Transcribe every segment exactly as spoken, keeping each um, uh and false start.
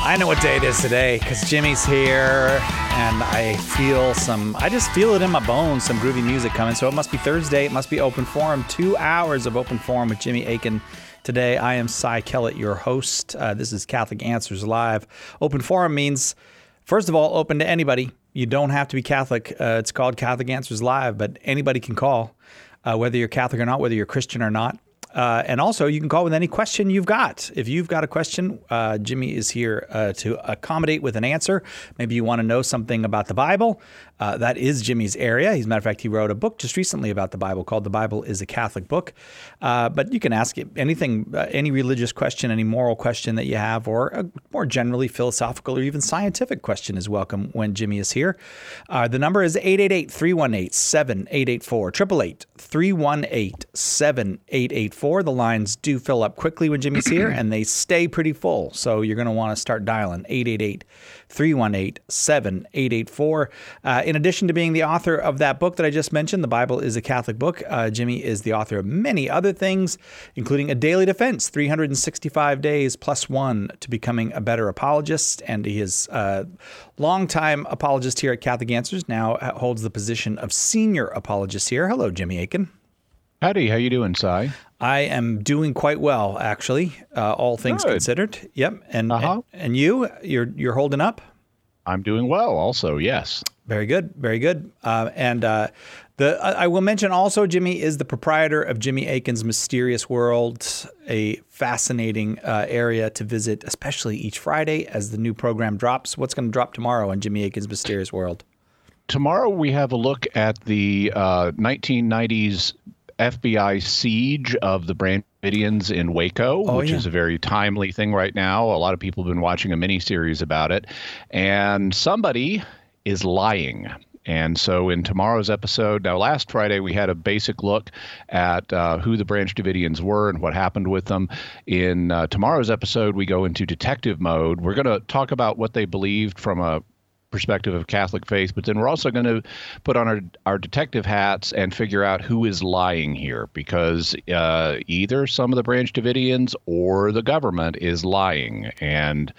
I know what day it is today because Jimmy's here and I feel some, I just feel it in my bones, some groovy music coming. So it must be Thursday. It must be Open Forum. Two hours of Open Forum with Jimmy Akin. Today, I am Cy Kellett, your host. Uh, this is Catholic Answers Live. Open Forum means, first of all, open to anybody. You don't have to be Catholic. Uh, it's called Catholic Answers Live, but anybody can call, uh, whether you're Catholic or not, whether you're Christian or not. Uh, and also, you can call with any question you've got. If you've got a question, uh, Jimmy is here uh, to accommodate with an answer. Maybe you want to know something about the Bible. Uh, that is Jimmy's area. As a matter of fact, he wrote a book just recently about the Bible called The Bible is a Catholic Book. Uh, but you can ask anything, uh, any religious question, any moral question that you have, or a more generally philosophical or even scientific question is welcome when Jimmy is here. Uh, the number is eight eight eight, three one eight, seven eight eight four, eight eight eight, three one eight, seven eight eight four. The lines do fill up quickly when Jimmy's here, and they stay pretty full. So you're going to want to start dialing eight eight eight, three one eight, seven eight eight four. Uh, in addition to being the author of that book that I just mentioned, The Bible is a Catholic Book, uh, Jimmy is the author of many other things, including A Daily Defense, three hundred sixty-five days plus one to becoming a better apologist. And he is a longtime apologist here at Catholic Answers, now holds the position of senior apologist here. Hello, Jimmy Akin. Howdy, how you doing, Cy? I am doing quite well, actually, uh, all things Good. considered. Yep. And, uh-huh. and and you, you're you're holding up? I'm doing well also, yes. Very good. Very good. Uh, and uh, the I will mention also, Jimmy is the proprietor of Jimmy Akin's Mysterious World, a fascinating uh, area to visit, especially each Friday as the new program drops. What's going to drop tomorrow on Jimmy Akin's Mysterious World? Tomorrow we have a look at the uh, nineteen nineties F B I siege of the Branch Davidians in Waco, oh, which yeah. is a very timely thing right now. A lot of people have been watching a mini-series about it. And somebody is lying. And so in tomorrow's episode, now last Friday we had a basic look at uh, who the Branch Davidians were and what happened with them. In uh, tomorrow's episode, we go into detective mode. We're going to talk about what they believed from a perspective of Catholic faith, but then we're also going to put on our, our detective hats and figure out who is lying here, because uh, either some of the Branch Davidians or the government is lying, and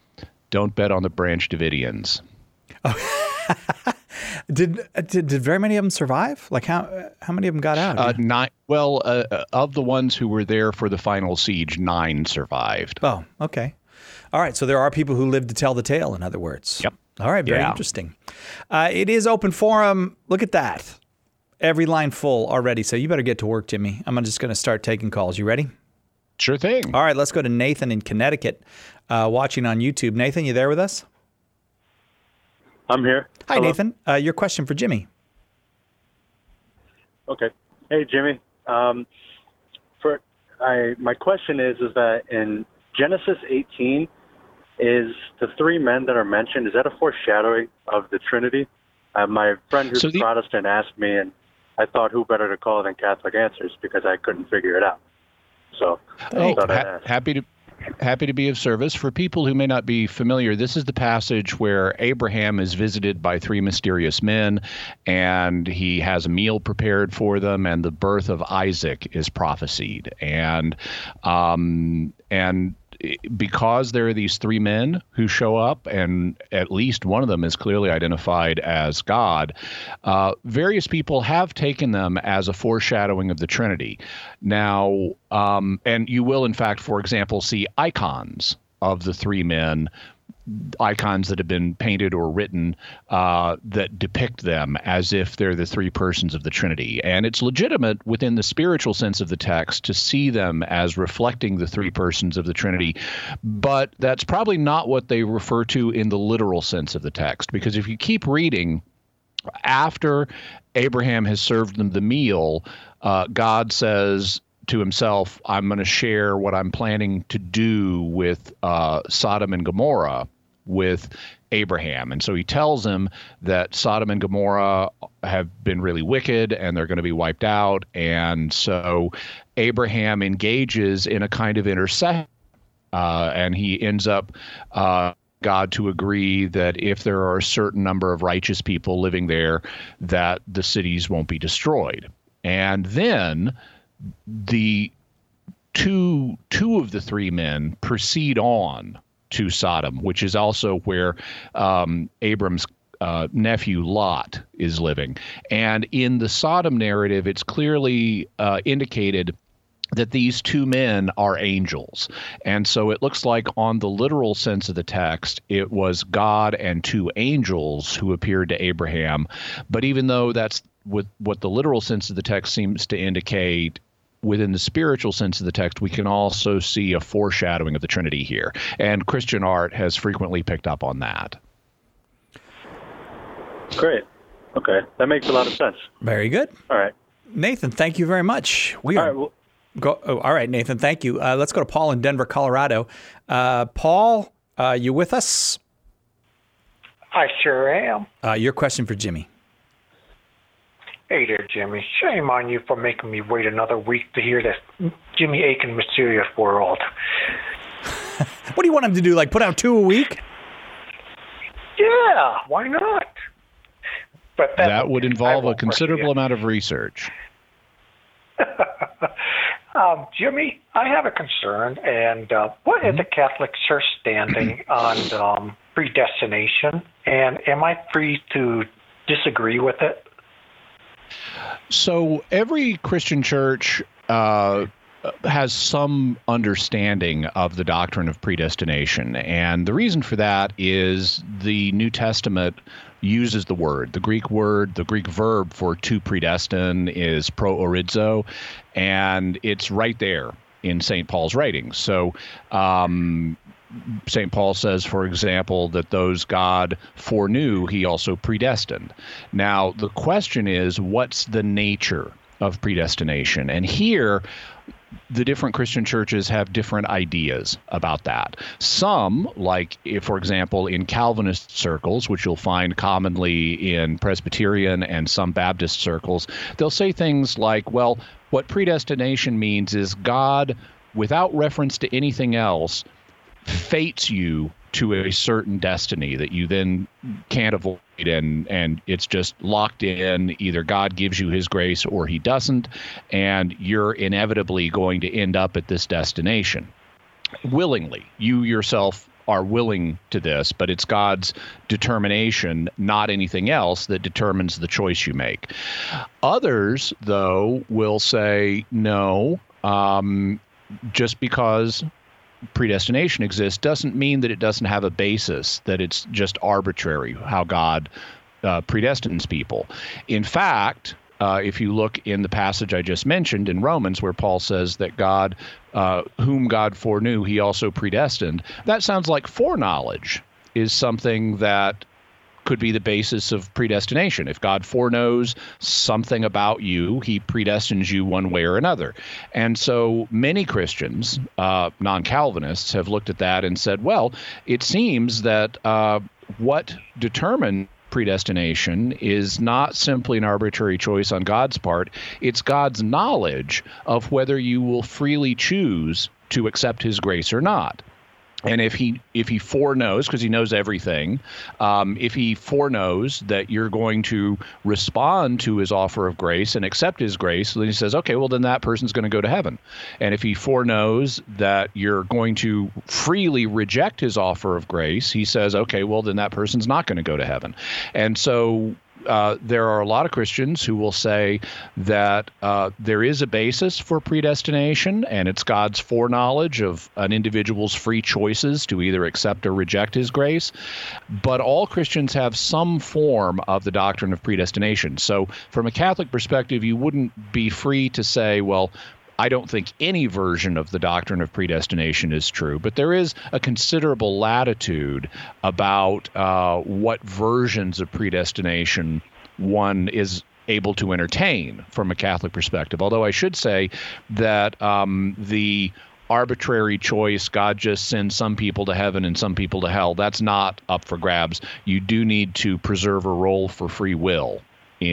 don't bet on the Branch Davidians. Oh. did, did did very many of them survive? Like how how many of them got out? Uh, nine. Well, uh, of the ones who were there for the final siege, nine survived. Oh, okay. All right. So there are people who lived to tell the tale, in other words. Yep. All right, very yeah. interesting. Uh, it is Open Forum. Look at that. Every line full already. So you better get to work, Jimmy. I'm just going to start taking calls. You ready? Sure thing. All right, let's go to Nathan in Connecticut, uh, watching on YouTube. Nathan, you there with us? I'm here. Hi, Hello. Nathan. Uh, your question for Jimmy. Okay. Hey, Jimmy. Um, for I, my question is, is that in Genesis eighteen, is the three men that are mentioned, is that a foreshadowing of the Trinity? Uh, my friend who's So the- Protestant asked me, and I thought who better to call than Catholic Answers because I couldn't figure it out. So Oh, I thought I'd ha- ask. happy to happy to be of service. For people who may not be familiar, this is the passage where Abraham is visited by three mysterious men, and he has a meal prepared for them, and the birth of Isaac is prophesied. And um, and because there are these three men who show up, and at least one of them is clearly identified as God, uh, various people have taken them as a foreshadowing of the Trinity. Now, um, and you will, in fact, for example, see icons of the three men, icons that have been painted or written uh, that depict them as if they're the three persons of the Trinity. And it's legitimate within the spiritual sense of the text to see them as reflecting the three persons of the Trinity. But that's probably not what they refer to in the literal sense of the text, because if you keep reading, after Abraham has served them the meal, uh, God says to himself, I'm going to share what I'm planning to do with uh, Sodom and Gomorrah with Abraham. And so he tells him that Sodom and Gomorrah have been really wicked and they're going to be wiped out. And so Abraham engages in a kind of intercession, uh, and he ends up uh, God to agree that if there are a certain number of righteous people living there, that the cities won't be destroyed. And then the two two of the three men proceed on to Sodom, which is also where um, Abram's uh, nephew Lot is living. And in the Sodom narrative, it's clearly uh, indicated that these two men are angels. And so it looks like on the literal sense of the text, it was God and two angels who appeared to Abraham. But even though that's what, what the literal sense of the text seems to indicate, within the spiritual sense of the text, we can also see a foreshadowing of the Trinity here. And Christian art has frequently picked up on that. Great. Okay. That makes a lot of sense. Very good. All right. Nathan, thank you very much. We All are... right, well, Go, oh, all right, Nathan, thank you. Uh, let's go to Paul in Denver, Colorado. Uh, Paul, uh, you with us? I sure am. Uh, your question for Jimmy. Hey there, Jimmy. Shame on you for making me wait another week to hear this Jimmy Akin Mysterious World. What do you want him to do, like put out two a week? Yeah, why not? But that, that would involve a considerable amount of research. Um, Jimmy, I have a concern, and uh, what is the Catholic Church standing on um, predestination, and am I free to disagree with it? So every Christian church uh, has some understanding of the doctrine of predestination, and the reason for that is the New Testament uses the word. The Greek word, the Greek verb for to predestine is proorizo, and it's right there in Saint Paul's writings. So um, Saint Paul says, for example, that those God foreknew, he also predestined. Now, the question is, what's the nature of predestination? And here, the different Christian churches have different ideas about that. Some, like, if, for example, in Calvinist circles, which you'll find commonly in Presbyterian and some Baptist circles, they'll say things like, well, what predestination means is God, without reference to anything else, fates you to a certain destiny that you then can't avoid, and and it's just locked in. Either God gives you his grace or he doesn't, and you're inevitably going to end up at this destination willingly. You yourself are willing to this, but it's God's determination, not anything else, that determines the choice you make. Others, though, will say, no, um, just because predestination exists doesn't mean that it doesn't have a basis, that it's just arbitrary how God uh, predestines people. In fact, uh, if you look in the passage I just mentioned in Romans, where Paul says that God, uh, whom God foreknew, he also predestined, that sounds like foreknowledge is something that could be the basis of predestination. If God foreknows something about you, he predestines you one way or another. And so many Christians, uh, non-Calvinists, have looked at that and said, well, it seems that uh, what determines predestination is not simply an arbitrary choice on God's part. It's God's knowledge of whether you will freely choose to accept his grace or not. And if he if he foreknows, because he knows everything, um, if he foreknows that you're going to respond to his offer of grace and accept his grace, then he says, okay, well, then that person's going to go to heaven. And if he foreknows that you're going to freely reject his offer of grace, he says, okay, well, then that person's not going to go to heaven. And so Uh, there are a lot of Christians who will say that uh, there is a basis for predestination, and it's God's foreknowledge of an individual's free choices to either accept or reject his grace. But all Christians have some form of the doctrine of predestination. So from a Catholic perspective, you wouldn't be free to say, well, I don't think any version of the doctrine of predestination is true, but there is a considerable latitude about uh, what versions of predestination one is able to entertain from a Catholic perspective. Although I should say that um, the arbitrary choice, God just sends some people to heaven and some people to hell, that's not up for grabs. You do need to preserve a role for free will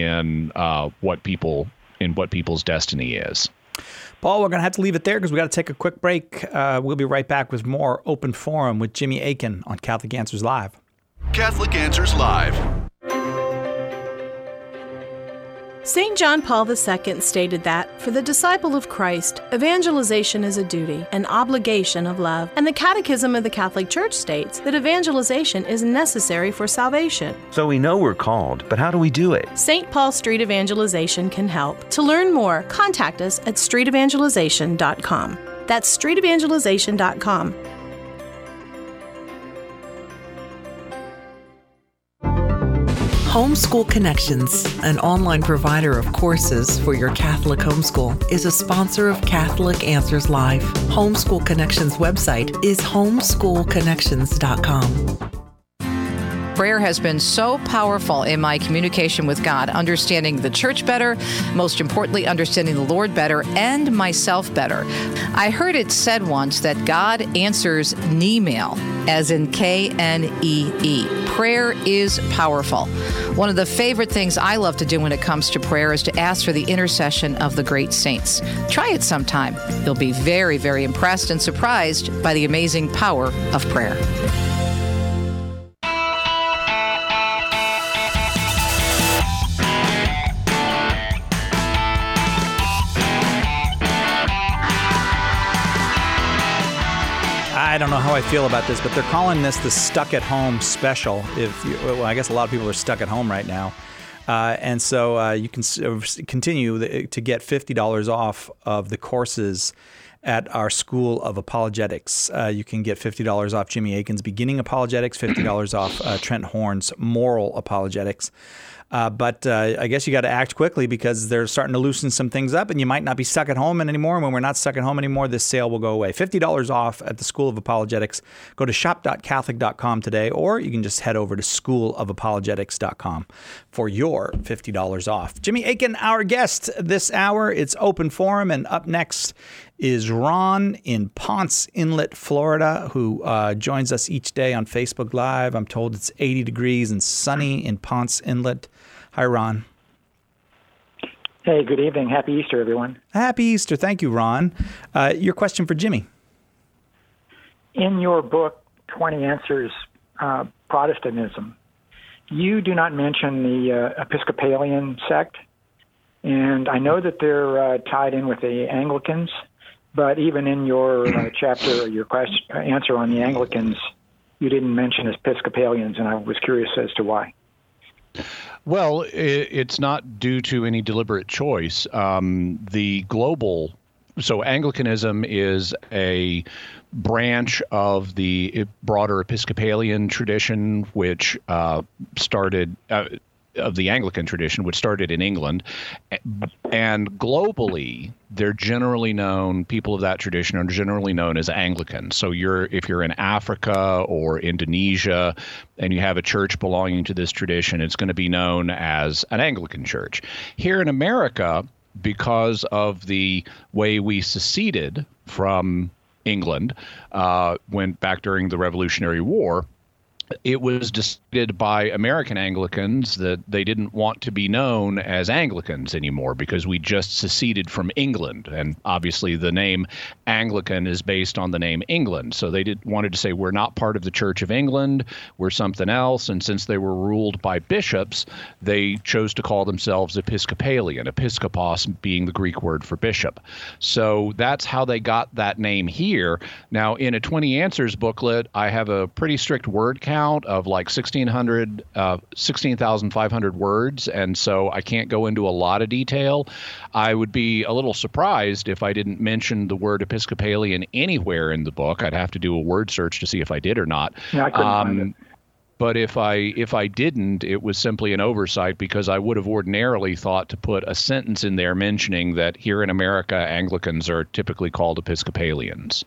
in uh, what people in what people's destiny is. Paul, we're going to have to leave it there because we got to take a quick break. Uh, we'll be right back with more Open Forum with Jimmy Akin on Catholic Answers Live. Catholic Answers Live. Saint John Paul the Second stated that, for the disciple of Christ, evangelization is a duty, an obligation of love, and the Catechism of the Catholic Church states that evangelization is necessary for salvation. So we know we're called, but how do we do it? Saint Paul Street Evangelization can help. To learn more, contact us at street evangelization dot com. That's street evangelization dot com. Homeschool Connections, an online provider of courses for your Catholic homeschool, is a sponsor of Catholic Answers Live. Homeschool Connections website is homeschool connections dot com. Prayer has been so powerful in my communication with God, understanding the church better, most importantly, understanding the Lord better, and myself better. I heard it said once that God answers Knee-mail, as in K N E E. Prayer is powerful. One of the favorite things I love to do when it comes to prayer is to ask for the intercession of the great saints. Try it sometime. You'll be very, very impressed and surprised by the amazing power of prayer. I don't know how I feel about this, but they're calling this the Stuck at Home special. If you, well, I guess a lot of people are stuck at home right now. Uh, and so uh, you can s- continue the, to get fifty dollars off of the courses at our School of Apologetics. Uh, you can get fifty dollars off Jimmy Akin's Beginning Apologetics, fifty dollars off uh, Trent Horn's Moral Apologetics. Uh, but uh, I guess you got to act quickly because they're starting to loosen some things up and you might not be stuck at home anymore. And when we're not stuck at home anymore, this sale will go away. fifty dollars off at the School of Apologetics. Go to shop dot catholic dot com today, or you can just head over to school of apologetics dot com for your fifty dollars off. Jimmy Akin, our guest this hour. It's open forum, and up next is Ron in Ponce Inlet, Florida, who uh, joins us each day on Facebook Live. I'm told it's eighty degrees and sunny in Ponce Inlet. Hi, Ron. Hey, good evening. Happy Easter, everyone. Happy Easter. Thank you, Ron. Uh, your question for Jimmy. In your book, twenty Answers, uh, Protestantism, you do not mention the uh, Episcopalian sect, and I know that they're uh, tied in with the Anglicans, but even in your uh, chapter, or your question, uh, answer on the Anglicans, you didn't mention Episcopalians, and I was curious as to why. Well, it's not due to any deliberate choice. Um, the global, so Anglicanism is a branch of the broader Episcopalian tradition, which uh, started, uh, of the Anglican tradition, which started in England. And globally, they're generally known, people of that tradition are generally known as Anglicans. So you're, if you're in Africa or Indonesia and you have a church belonging to this tradition, it's going to be known as an Anglican church. Here in America, because of the way we seceded from England, uh, went back during the Revolutionary War, it was decided by American Anglicans that they didn't want to be known as Anglicans anymore because we just seceded from England. And obviously the name Anglican is based on the name England. So they did wanted to say we're not part of the Church of England, we're something else. And since they were ruled by bishops, they chose to call themselves Episcopalian, episkopos being the Greek word for bishop. So that's how they got that name here. Now, in a twenty Answers booklet, I have a pretty strict word count of like sixteen hundred, uh, sixteen thousand five hundred words, and so I can't go into a lot of detail. I would be a little surprised if I didn't mention the word Episcopalian anywhere in the book. I'd have to do a word search to see if I did or not. Yeah, I couldn't um, find it. But if I if I didn't, it was simply an oversight because I would have ordinarily thought to put a sentence in there mentioning that here in America, Anglicans are typically called Episcopalians.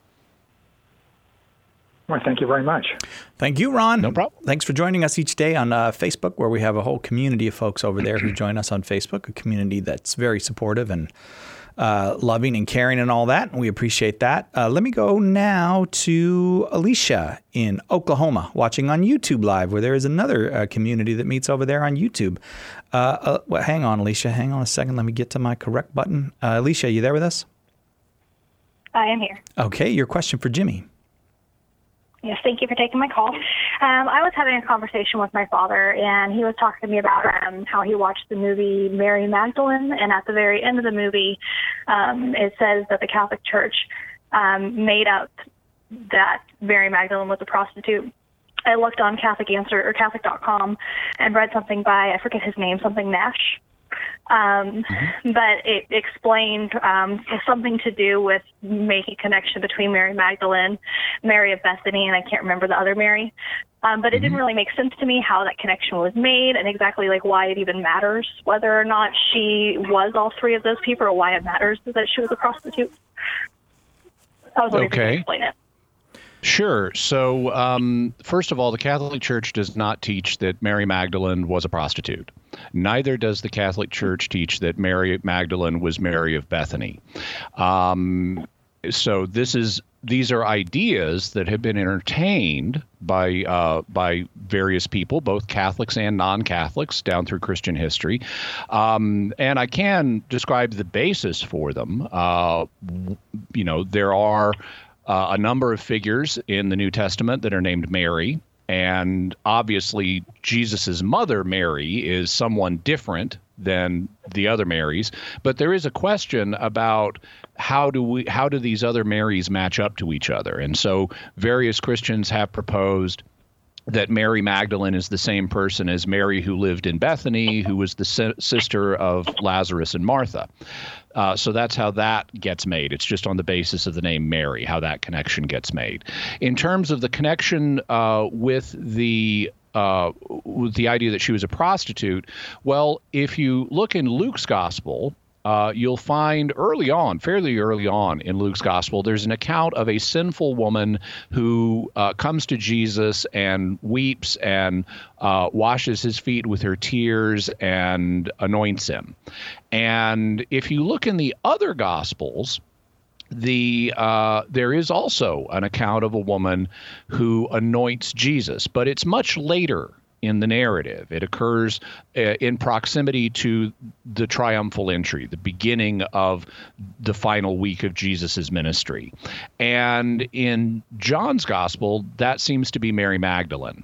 Well, thank you very much. Thank you, Ron. No problem. Thanks for joining us each day on uh, Facebook, where we have a whole community of folks over there who join us on Facebook, a community that's very supportive and uh, loving and caring and all that. And we appreciate that. Uh, let me go now to Alicia in Oklahoma, watching on YouTube Live, where there is another uh, community that meets over there on YouTube. Uh, uh, well, hang on, Alicia. Hang on a second. Let me get to my correct button. Uh, Alicia, you there with us? I am here. Okay. Your question for Jimmy. Yes, thank you for taking my call. Um, I was having a conversation with my father, and he was talking to me about um, how he watched the movie Mary Magdalene, and at the very end of the movie, um, it says that the Catholic Church um, made up that Mary Magdalene was a prostitute. I looked on Catholic Answer or Catholic dot com and read something by, I forget his name, something Nash. Um, mm-hmm. But it explained um, something to do with making a connection between Mary Magdalene, Mary of Bethany, and I can't remember the other Mary. Um, but it mm-hmm. didn't really make sense to me how that connection was made and exactly like why it even matters, whether or not she was all three of those people, or why it matters that she was a prostitute. I was wondering if you could explain it. Sure. So, um, first of all, the Catholic Church does not teach that Mary Magdalene was a prostitute. Neither does the Catholic Church teach that Mary Magdalene was Mary of Bethany. Um, so this is these are ideas that have been entertained by uh, by various people, both Catholics and non-Catholics, down through Christian history. Um, and I can describe the basis for them. Uh, you know, there are Uh, a number of figures in the New Testament that are named Mary, and obviously Jesus's mother, Mary, is someone different than the other Marys. But there is a question about how do we, how do these other Marys match up to each other? And so various Christians have proposed that Mary Magdalene is the same person as Mary who lived in Bethany, who was the si- sister of Lazarus and Martha. Uh, so that's how that gets made. It's just on the basis of the name Mary, how that connection gets made. In terms of the connection uh, with the uh, with the idea that she was a prostitute, well, if you look in Luke's gospel, Uh, you'll find early on, fairly early on in Luke's gospel, there's an account of a sinful woman who uh, comes to Jesus and weeps and uh, washes his feet with her tears and anoints him. And if you look in the other gospels, the uh, there is also an account of a woman who anoints Jesus, but it's much later in the narrative. It occurs uh, in proximity to the triumphal entry, the beginning of the final week of Jesus's ministry. And in John's gospel, that seems to be Mary Magdalene.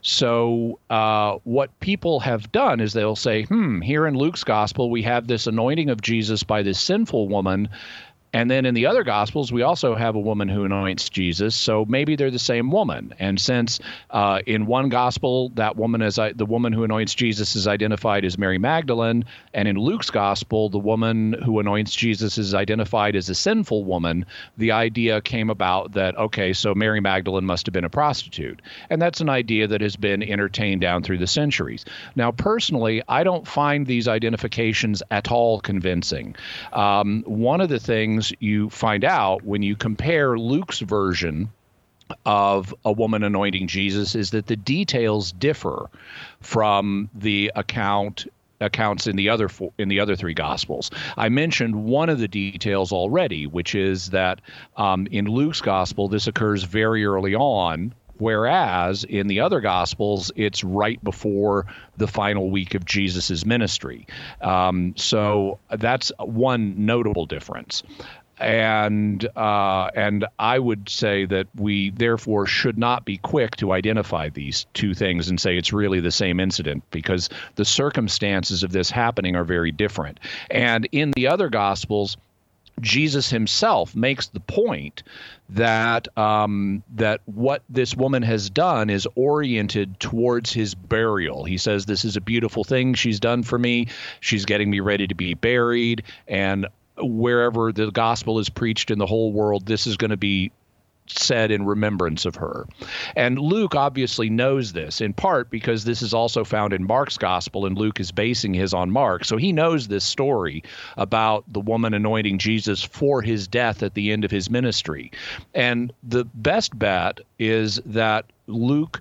So uh, what people have done is they'll say, hmm, here in Luke's gospel, we have this anointing of Jesus by this sinful woman. And then in the other Gospels, we also have a woman who anoints Jesus, so maybe they're the same woman. And since uh, in one Gospel, that woman is uh, the woman who anoints Jesus is identified as Mary Magdalene, and in Luke's Gospel, the woman who anoints Jesus is identified as a sinful woman, the idea came about that, okay, so Mary Magdalene must have been a prostitute. And that's an idea that has been entertained down through the centuries. Now, personally, I don't find these identifications at all convincing. Um, one of the things you find out when you compare Luke's version of a woman anointing Jesus is that the details differ from the account accounts in the other four, in the other three Gospels. I mentioned one of the details already, which is that um, in Luke's Gospel, this occurs very early on, whereas in the other Gospels, it's right before the final week of Jesus's ministry. Um, so that's one notable difference. And uh, and I would say that we therefore should not be quick to identify these two things and say it's really the same incident, because the circumstances of this happening are very different. And in the other Gospels, Jesus himself makes the point that um, that what this woman has done is oriented towards his burial. He says, this is a beautiful thing she's done for me. She's getting me ready to be buried. And wherever the gospel is preached in the whole world, this is going to be said in remembrance of her. And Luke obviously knows this, in part because this is also found in Mark's gospel, and Luke is basing his on Mark. So he knows this story about the woman anointing Jesus for his death at the end of his ministry. And the best bet is that Luke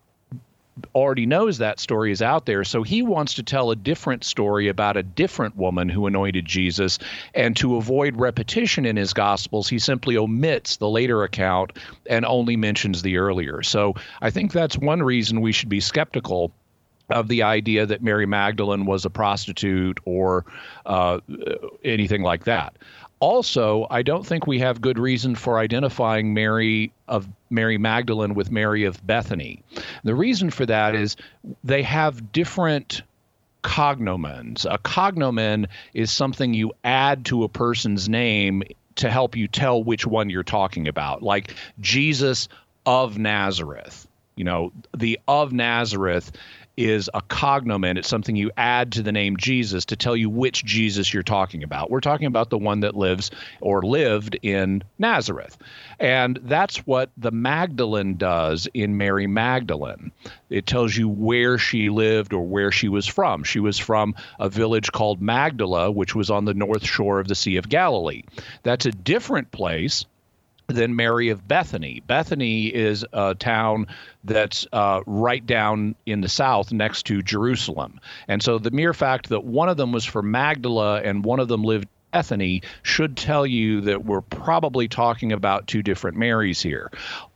already knows that story is out there, so he wants to tell a different story about a different woman who anointed Jesus, and to avoid repetition in his Gospels, he simply omits the later account and only mentions the earlier. So I think that's one reason we should be skeptical of the idea that Mary Magdalene was a prostitute or uh, anything like that. Also, I don't think we have good reason for identifying Mary of Mary Magdalene with Mary of Bethany. The reason for that is they have different cognomens. A cognomen is something you add to a person's name to help you tell which one you're talking about, like Jesus of Nazareth. You know, the of Nazareth is a cognomen. It's something you add to the name Jesus to tell you which Jesus you're talking about. We're talking about the one that lives or lived in Nazareth. And that's what the Magdalene does in Mary Magdalene. It tells you where she lived or where she was from. She was from a village called Magdala, which was on the north shore of the Sea of Galilee. That's a different place than Mary of Bethany. Bethany is a town that's uh, right down in the south next to Jerusalem. And so the mere fact that one of them was from Magdala and one of them lived in Bethany should tell you that we're probably talking about two different Marys here.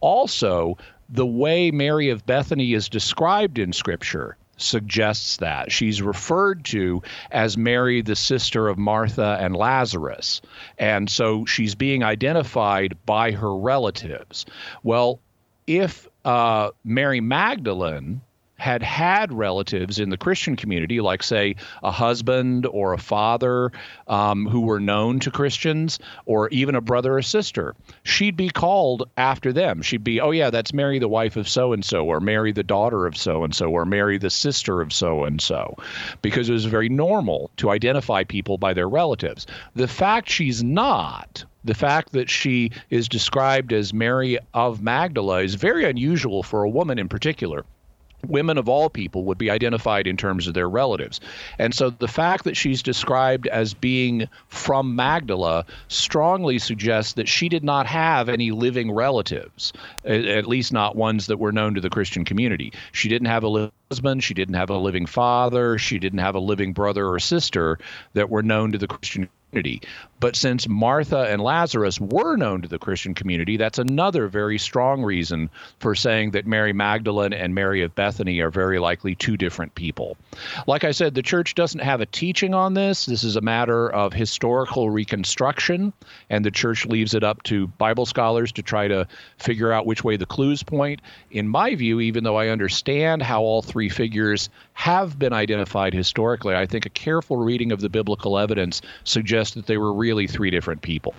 Also, the way Mary of Bethany is described in Scripture suggests that. She's referred to as Mary, the sister of Martha and Lazarus. And so she's being identified by her relatives. Well, if uh, Mary Magdalene had had relatives in the Christian community, like, say, a husband or a father um, who were known to Christians, or even a brother or sister, she'd be called after them. She'd be, oh, yeah, that's Mary, the wife of so-and-so, or Mary, the daughter of so-and-so, or Mary, the sister of so-and-so, because it was very normal to identify people by their relatives. The fact she's not, the fact that she is described as Mary of Magdala is very unusual for a woman in particular. Women of all people would be identified in terms of their relatives. And so the fact that she's described as being from Magdala strongly suggests that she did not have any living relatives, at least not ones that were known to the Christian community. She didn't have a husband, she didn't have a living father, she didn't have a living brother or sister that were known to the Christian community. But since Martha and Lazarus were known to the Christian community, that's another very strong reason for saying that Mary Magdalene and Mary of Bethany are very likely two different people. Like I said, the church doesn't have a teaching on this. This is a matter of historical reconstruction, and the church leaves it up to Bible scholars to try to figure out which way the clues point. In my view, even though I understand how all three figures have been identified historically, I think a careful reading of the biblical evidence suggests that they were really three different people.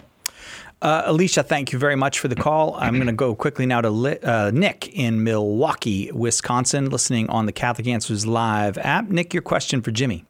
Uh, Alicia, thank you very much for the call. I'm going to go quickly now to Li- uh, Nick in Milwaukee, Wisconsin, listening on the Catholic Answers Live app. Nick, your question for Jimmy.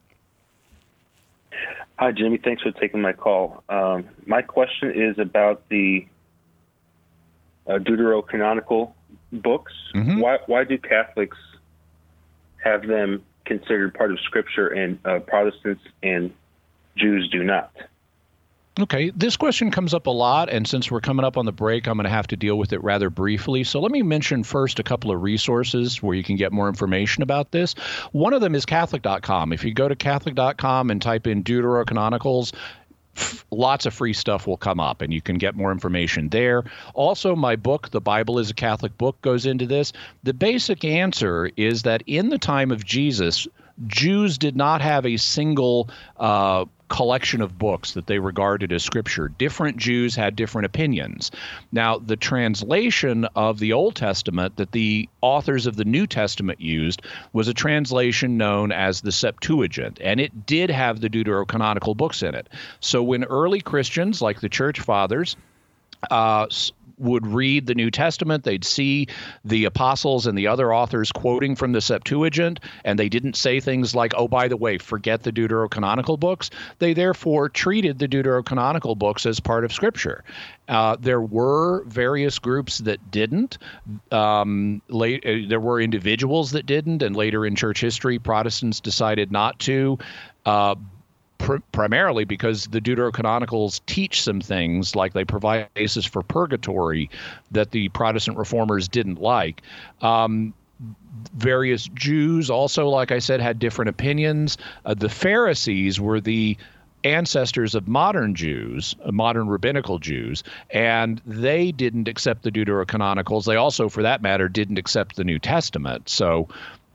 Hi, Jimmy. Thanks for taking my call. Um, my question is about the uh, deuterocanonical books. Mm-hmm. Why, why do Catholics have them considered part of Scripture and uh, Protestants and Jews do not? Okay, this question comes up a lot, and since we're coming up on the break, I'm going to have to deal with it rather briefly. So let me mention first a couple of resources where you can get more information about this. One of them is Catholic dot com. If you go to Catholic dot com and type in Deuterocanonicals, lots of free stuff will come up, and you can get more information there. Also, my book, The Bible is a Catholic Book, goes into this. The basic answer is that in the time of Jesus, Jews did not have a single uh, collection of books that they regarded as Scripture. Different Jews had different opinions. Now, the translation of the Old Testament that the authors of the New Testament used was a translation known as the Septuagint, and it did have the deuterocanonical books in it. So when early Christians, like the Church Fathers, uh, would read the New Testament, they'd see the apostles and the other authors quoting from the Septuagint, and they didn't say things like, oh, by the way, forget the deuterocanonical books. They therefore treated the deuterocanonical books as part of Scripture. Uh, there were various groups that didn't. Um, late, uh, there were individuals that didn't, and later in church history, Protestants decided not to. Uh, Pr- primarily because the Deuterocanonicals teach some things, like they provide a basis for purgatory, that the Protestant reformers didn't like. Um, various Jews also, like I said, had different opinions. Uh, the Pharisees were the ancestors of modern Jews, uh, modern rabbinical Jews, and they didn't accept the Deuterocanonicals. They also, for that matter, didn't accept the New Testament. So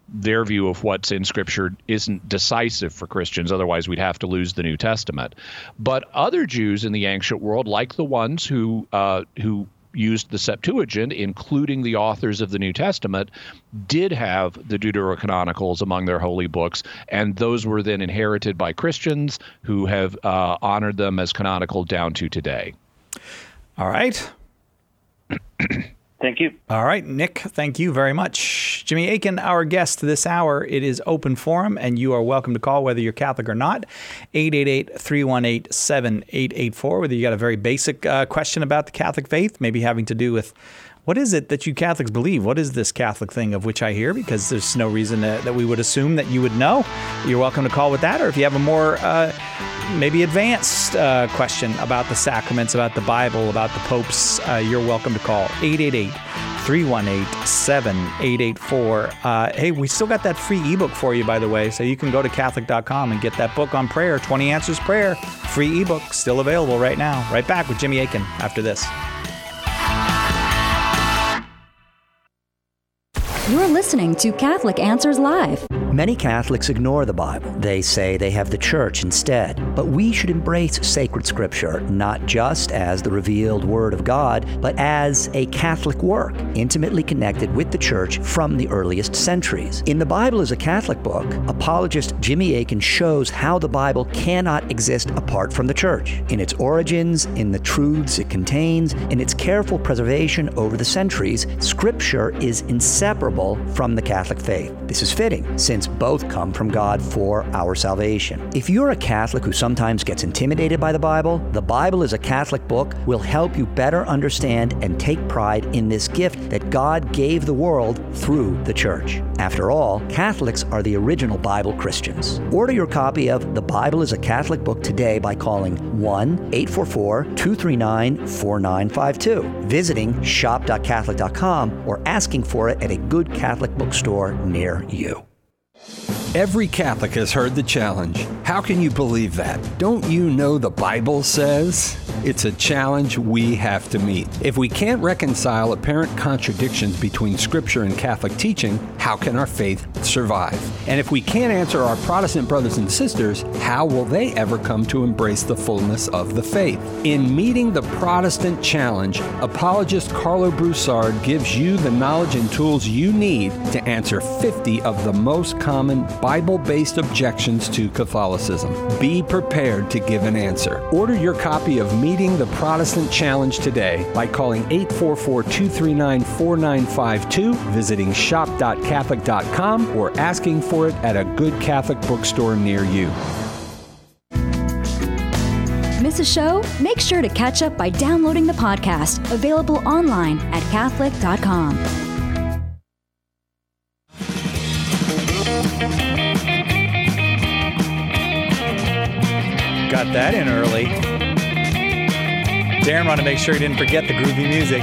their view of what's in Scripture isn't decisive for Christians. Otherwise, we'd have to lose the New Testament. But other Jews in the ancient world, like the ones who uh, who used the Septuagint, including the authors of the New Testament, did have the Deuterocanonicals among their holy books, and those were then inherited by Christians who have uh, honored them as canonical down to today. All right. Thank you. All right, Nick, thank you very much. Jimmy Akin, our guest this hour. It is open forum, and you are welcome to call whether you're Catholic or not. eight eight eight, three one eight, seven eight eight four, whether you got a very basic uh, question about the Catholic faith, maybe having to do with what is it that you Catholics believe? What is this Catholic thing of which I hear? Because there's no reason to, that we would assume that you would know. You're welcome to call with that. Or if you have a more uh, maybe advanced uh, question about the sacraments, about the Bible, about the popes, uh, you're welcome to call eight eight eight, three one eight, seven eight eight four. Uh, hey, we still got that free ebook for you, by the way. So you can go to Catholic dot com and get that book on prayer, twenty Answers Prayer. Free ebook, still available right now. Right back with Jimmy Akin after this. You're listening to Catholic Answers Live. Many Catholics ignore the Bible. They say they have the church instead. But we should embrace sacred scripture, not just as the revealed Word of God, but as a Catholic work, intimately connected with the church from the earliest centuries. In The Bible is a Catholic Book, apologist Jimmy Akin shows how the Bible cannot exist apart from the church, in its origins, in the truths it contains, in its careful preservation over the centuries. Scripture is inseparable from the Catholic faith. This is fitting, since both come from God for our salvation. If you're a Catholic who sometimes gets intimidated by the Bible, The Bible is a Catholic Book will help you better understand and take pride in this gift that God gave the world through the church. After all, Catholics are the original Bible Christians. Order your copy of The Bible is a Catholic Book today by calling one eight four four, two three nine, four nine five two, visiting shop dot catholic dot com, or asking for it at a good Catholic bookstore near you. Every Catholic has heard the challenge. How can you believe that? Don't you know the Bible says? It's a challenge we have to meet. If we can't reconcile apparent contradictions between Scripture and Catholic teaching, how can our faith survive? And if we can't answer our Protestant brothers and sisters, how will they ever come to embrace the fullness of the faith? In Meeting the Protestant Challenge, apologist Carlo Broussard gives you the knowledge and tools you need to answer fifty of the most common Bible-based objections to Catholicism. Be prepared to give an answer. Order your copy of Meeting the Protestant Challenge today by calling eight four four, two three nine, four nine five two, visiting shop dot catholic dot com, or asking for it at a good Catholic bookstore near you. Miss a show? Make sure to catch up by downloading the podcast, available online at catholic dot com. Got that in early. Darren wanted to make sure he didn't forget the groovy music.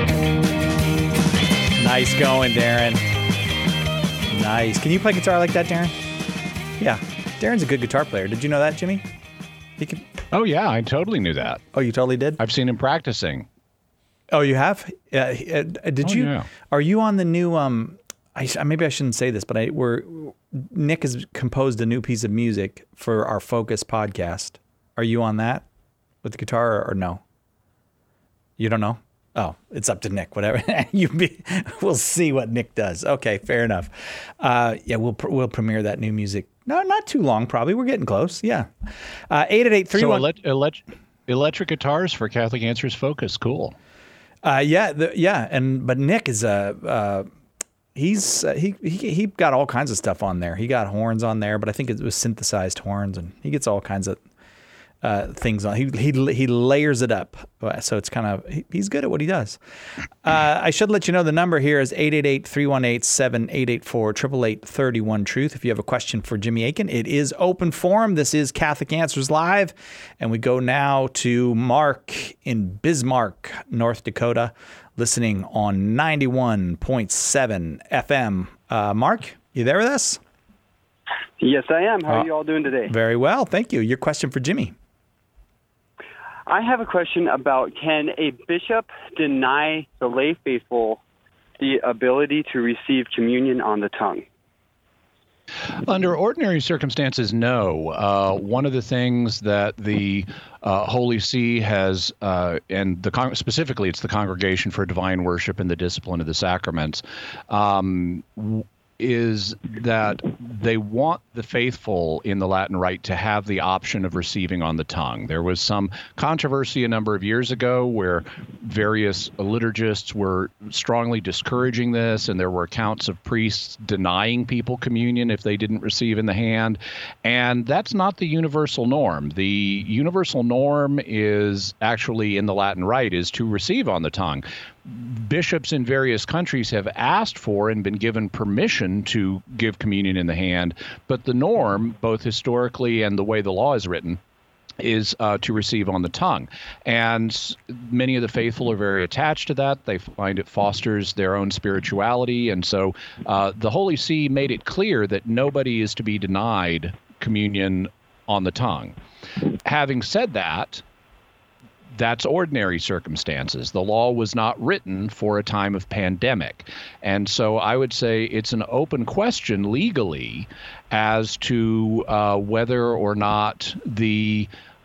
Nice going, Darren. Nice. Can you play guitar like that, Darren? Yeah. Darren's a good guitar player. Did you know that, Jimmy? He can... Oh, yeah. I totally knew that. Oh, you totally did? I've seen him practicing. Oh, you have? Uh, did oh, you? Yeah. Are you on the new... Um, I, maybe I shouldn't say this, but I we're Nick has composed a new piece of music for our Focus podcast. Are you on that with the guitar or, or no? You don't know? Oh, it's up to Nick. Whatever. you be, we'll see what Nick does. Okay, fair enough. Uh, yeah, we'll we'll premiere that new music. No, not too long. Probably we're getting close. Yeah. Uh, eight eight eight three one. So elect, elect, electric guitars for Catholic Answers Focus. Cool. Uh, yeah, the, yeah, and but Nick is a. Uh, He's uh, he, he he got all kinds of stuff on there. He got horns on there, but I think it was synthesized horns, and he gets all kinds of uh, things on. He he he layers it up, so it's kind of he, he's good at what he does. Uh, I should let you know the number here is eight eight eight, three one eight, seven eight eight four, eight eight eight, three one, truth. If you have a question for Jimmy Akin, it is open forum. This is Catholic Answers Live, and we go now to Mark in Bismarck, North Dakota, listening on ninety-one point seven F M. Uh, Mark, you there with us? Yes, I am. How uh, are you all doing today? Very well, thank you. Your question for Jimmy. I have a question about, can a bishop deny the lay faithful the ability to receive communion on the tongue? Under ordinary circumstances, no. Uh, one of the things that the uh, Holy See has, uh, and the con- specifically it's the Congregation for Divine Worship and the Discipline of the Sacraments, um, w- is that they want the faithful in the Latin Rite to have the option of receiving on the tongue. There was some controversy a number of years ago where various liturgists were strongly discouraging this, and there were accounts of priests denying people communion if they didn't receive in the hand. And that's not the universal norm. The universal norm is actually in the Latin Rite is to receive on the tongue. Bishops in various countries have asked for and been given permission to give communion in the hand, but the norm, both historically and the way the law is written, is uh, to receive on the tongue. And many of the faithful are very attached to that. They find it fosters their own spirituality. And so uh, the Holy See made it clear that nobody is to be denied communion on the tongue. Having said that, that's ordinary circumstances. The law was not written for a time of pandemic. And so I would say it's an open question legally as to uh, whether or not the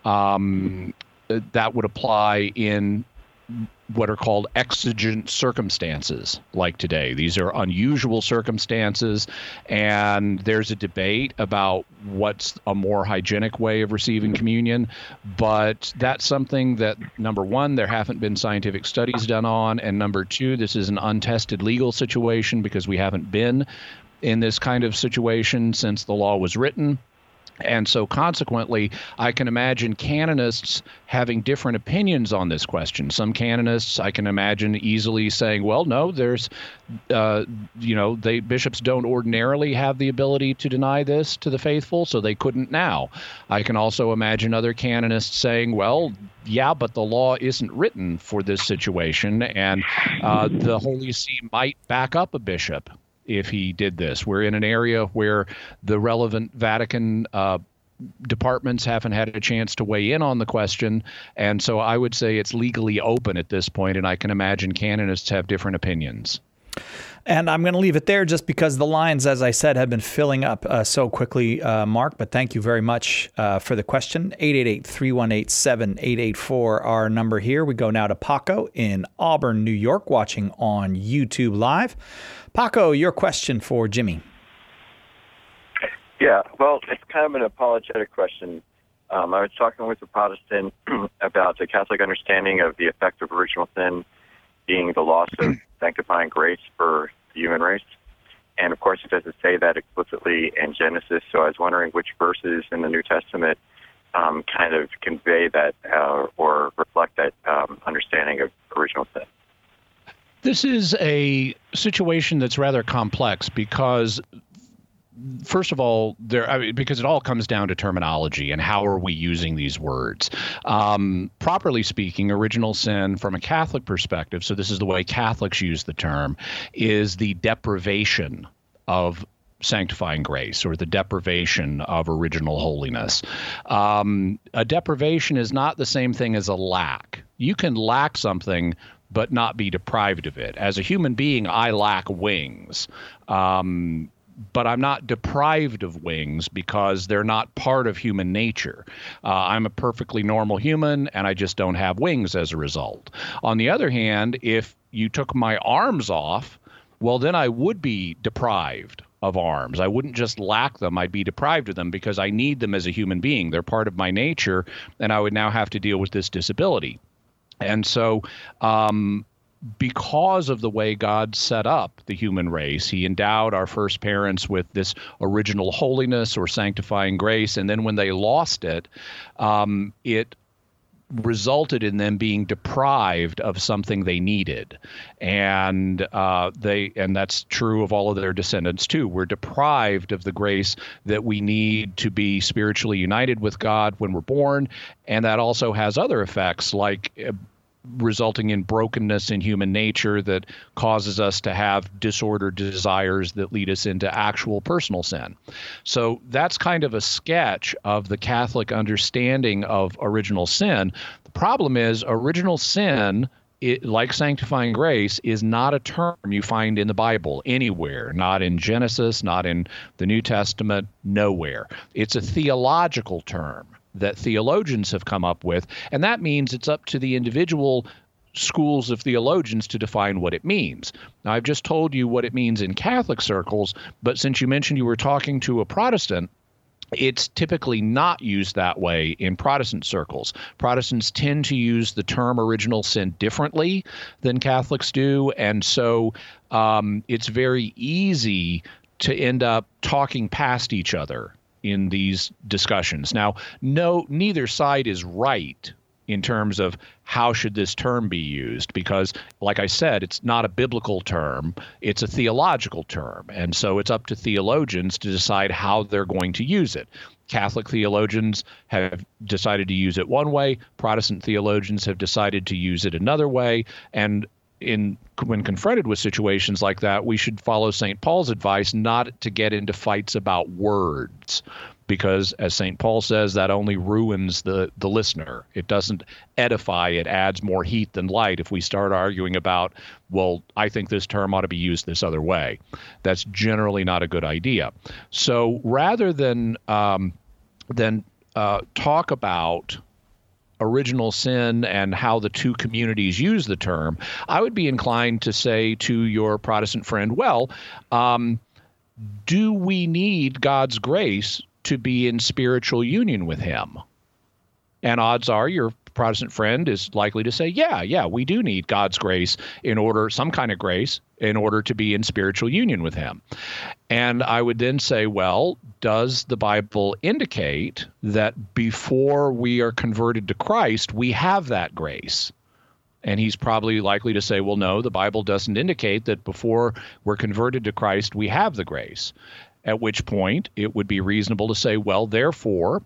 um, that would apply in what are called exigent circumstances like today. These are unusual circumstances, and there's a debate about what's a more hygienic way of receiving communion, but that's something that, number one, there haven't been scientific studies done on, and number two, this is an untested legal situation because we haven't been in this kind of situation since the law was written. And so consequently, I can imagine canonists having different opinions on this question. Some canonists, I can imagine easily saying, well, no, there's, uh, you know, they bishops don't ordinarily have the ability to deny this to the faithful, so they couldn't now. I can also imagine other canonists saying, well, yeah, but the law isn't written for this situation, and uh, the Holy See might back up a bishop if he did this. We're in an area where the relevant Vatican uh, departments haven't had a chance to weigh in on the question. And so I would say it's legally open at this point, and I can imagine canonists have different opinions. And I'm going to leave it there just because the lines, as I said, have been filling up uh, so quickly, uh, Mark. But thank you very much uh, for the question. eight eight eight, three one eight, seven eight eight four, our number here. We go now to Paco in Auburn, New York, watching on YouTube Live. Paco, your question for Jimmy. Yeah, well, it's kind of an apologetic question. Um, I was talking with a Protestant about the Catholic understanding of the effect of original sin being the loss of sanctifying grace for the human race. And, of course, it doesn't say that explicitly in Genesis, so I was wondering which verses in the New Testament um, kind of convey that uh, or reflect that um, understanding of original sin. This is a situation that's rather complex because, first of all, there I mean, because it all comes down to terminology and how are we using these words. Um, properly speaking, original sin from a Catholic perspective, so this is the way Catholics use the term, is the deprivation of sanctifying grace or the deprivation of original holiness. Um, a deprivation is not the same thing as a lack. You can lack something but not be deprived of it. As a human being, I lack wings. Um, but I'm not deprived of wings because they're not part of human nature. Uh, I'm a perfectly normal human, and I just don't have wings as a result. On the other hand, if you took my arms off, well, then I would be deprived of arms. I wouldn't just lack them. I'd be deprived of them because I need them as a human being. They're part of my nature, and I would now have to deal with this disability. And so um, because of the way God set up the human race, he endowed our first parents with this original holiness or sanctifying grace. And then when they lost it, um, it resulted in them being deprived of something they needed. And uh, they and that's true of all of their descendants, too. We're deprived of the grace that we need to be spiritually united with God when we're born. And that also has other effects, like uh, resulting in brokenness in human nature that causes us to have disordered desires that lead us into actual personal sin. So that's kind of a sketch of the Catholic understanding of original sin. The problem is original sin it, like sanctifying grace, is not a term you find in the Bible anywhere, not in Genesis, not in the New Testament, nowhere. It's a theological term that theologians have come up with, and that means it's up to the individual schools of theologians to define what it means. Now, I've just told you what it means in Catholic circles, but since you mentioned you were talking to a Protestant, it's typically not used that way in Protestant circles. Protestants tend to use the term original sin differently than Catholics do, and so um, it's very easy to end up talking past each other in these discussions. Now, no, neither side is right in terms of how should this term be used, because, like I said, it's not a biblical term, it's a theological term, and so it's up to theologians to decide how they're going to use it. Catholic theologians have decided to use it one way, Protestant theologians have decided to use it another way, and in when confronted with situations like that, we should follow Saint Paul's advice not to get into fights about words, because, as Saint Paul says, that only ruins the, the listener. It doesn't edify. It adds more heat than light if we start arguing about, well, I think this term ought to be used this other way. That's generally not a good idea. So rather than, um, than uh, talk about original sin and how the two communities use the term, I would be inclined to say to your Protestant friend, well, um, do we need God's grace to be in spiritual union with him? And odds are your Protestant friend is likely to say, yeah, yeah, we do need God's grace in order, some kind of grace, in order to be in spiritual union with him. And I would then say, well, does the Bible indicate that before we are converted to Christ, we have that grace? And he's probably likely to say, well, no, the Bible doesn't indicate that before we're converted to Christ, we have the grace. At which point it would be reasonable to say, well, therefore,